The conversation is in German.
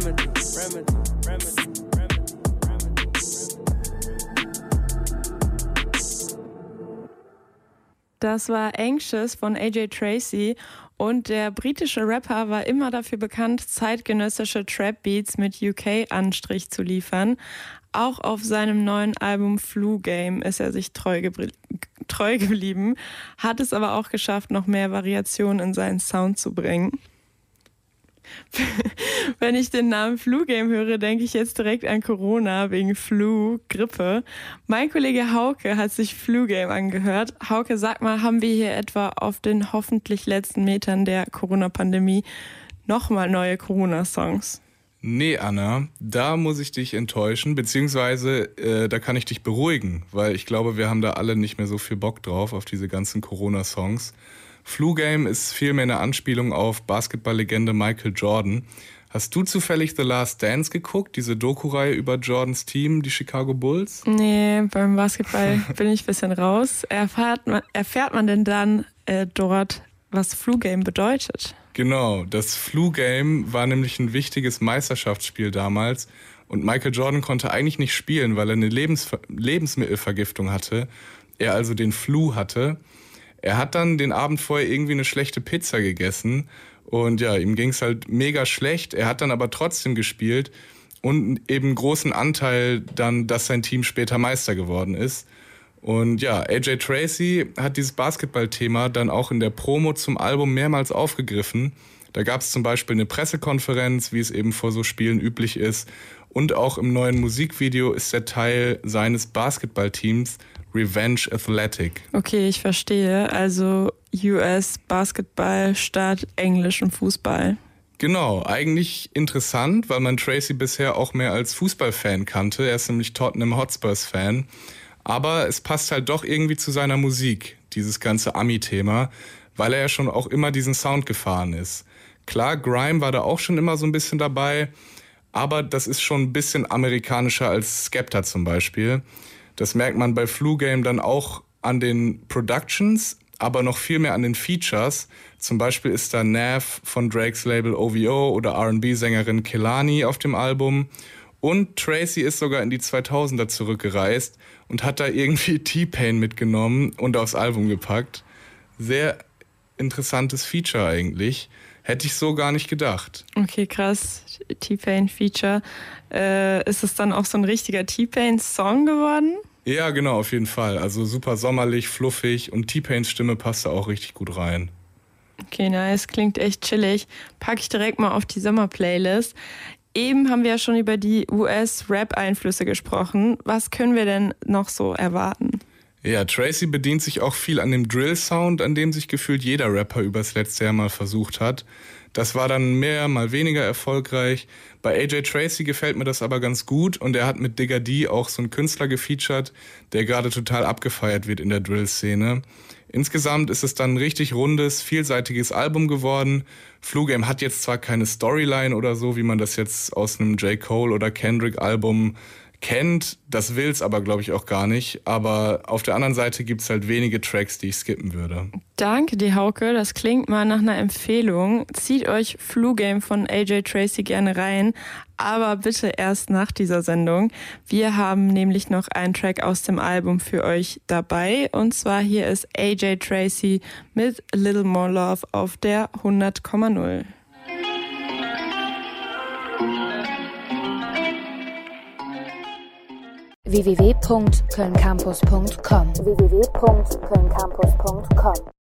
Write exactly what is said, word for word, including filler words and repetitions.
remedy, remedy, remedy, remedy, remedy. Das war Anxious von A J Tracey und der britische Rapper war immer dafür bekannt, zeitgenössische Trap-Beats mit U K-Anstrich zu liefern. Auch auf seinem neuen Album Flu Game ist er sich treu, gebr- treu geblieben, hat es aber auch geschafft, noch mehr Variationen in seinen Sound zu bringen. Wenn ich den Namen Flu Game höre, denke ich jetzt direkt an Corona wegen Flu, Grippe. Mein Kollege Hauke hat sich Flu Game angehört. Hauke, sag mal, haben wir hier etwa auf den hoffentlich letzten Metern der Corona-Pandemie nochmal neue Corona-Songs? Nee, Anna, da muss ich dich enttäuschen, beziehungsweise äh, da kann ich dich beruhigen, weil ich glaube, wir haben da alle nicht mehr so viel Bock drauf, auf diese ganzen Corona-Songs. Flu Game ist vielmehr eine Anspielung auf Basketballlegende Michael Jordan. Hast du zufällig The Last Dance geguckt, diese Doku-Reihe über Jordans Team, die Chicago Bulls? Nee, beim Basketball bin ich ein bisschen raus. Erfahrt man, erfährt man denn dann äh, dort, was Flu Game bedeutet? Genau, das Flu Game war nämlich ein wichtiges Meisterschaftsspiel damals und Michael Jordan konnte eigentlich nicht spielen, weil er eine Lebensver- Lebensmittelvergiftung hatte, er also den Flu hatte. Er hat dann den Abend vorher irgendwie eine schlechte Pizza gegessen und ja, ihm ging's halt mega schlecht. Er hat dann aber trotzdem gespielt und eben großen Anteil dann, dass sein Team später Meister geworden ist. Und ja, A J Tracey hat dieses Basketballthema dann auch in der Promo zum Album mehrmals aufgegriffen. Da gab es zum Beispiel eine Pressekonferenz, wie es eben vor so Spielen üblich ist. Und auch im neuen Musikvideo ist er Teil seines Basketballteams Revenge Athletic. Okay, ich verstehe. Also U S Basketball statt englischem Fußball. Genau, eigentlich interessant, weil man Tracey bisher auch mehr als Fußballfan kannte. Er ist nämlich Tottenham Hotspurs-Fan. Aber es passt halt doch irgendwie zu seiner Musik, dieses ganze Ami-Thema, weil er ja schon auch immer diesen Sound gefahren ist. Klar, Grime war da auch schon immer so ein bisschen dabei, aber das ist schon ein bisschen amerikanischer als Skepta zum Beispiel. Das merkt man bei Flu Game dann auch an den Productions, aber noch viel mehr an den Features. Zum Beispiel ist da Nav von Drakes Label O V O oder R and B-Sängerin Kehlani auf dem Album. Und Tracey ist sogar in die zweitausender zurückgereist und hat da irgendwie T-Pain mitgenommen und aufs Album gepackt. Sehr interessantes Feature eigentlich. Hätte ich so gar nicht gedacht. Okay, krass. T-Pain-Feature. Äh, ist es dann auch so ein richtiger T-Pain-Song geworden? Ja, genau, auf jeden Fall. Also super sommerlich, fluffig und T-Pains Stimme passt da auch richtig gut rein. Okay, nice. Klingt echt chillig. Pack ich direkt mal auf die Sommer-Playlist. Eben haben wir ja schon über die U S-Rap-Einflüsse gesprochen. Was können wir denn noch so erwarten? Ja, Tracey bedient sich auch viel an dem Drill-Sound, an dem sich gefühlt jeder Rapper übers letzte Jahr mal versucht hat. Das war dann mehr, mal weniger erfolgreich. Bei A J Tracey gefällt mir das aber ganz gut und er hat mit Digga D auch so einen Künstler gefeatured, der gerade total abgefeiert wird in der Drill-Szene. Insgesamt ist es dann ein richtig rundes, vielseitiges Album geworden. Flu Game hat jetzt zwar keine Storyline oder so, wie man das jetzt aus einem J. Cole oder Kendrick-Album kennt, das will's aber, glaube ich, auch gar nicht. Aber auf der anderen Seite gibt's halt wenige Tracks, die ich skippen würde. Danke dir, Hauke. Das klingt mal nach einer Empfehlung. Zieht euch Flu Game von A J Tracey gerne rein, aber bitte erst nach dieser Sendung. Wir haben nämlich noch einen Track aus dem Album für euch dabei. Und zwar hier ist A J Tracey mit A Little More Love auf der hundert Komma null. w w w punkt köln campus punkt com w w w punkt köln campus punkt com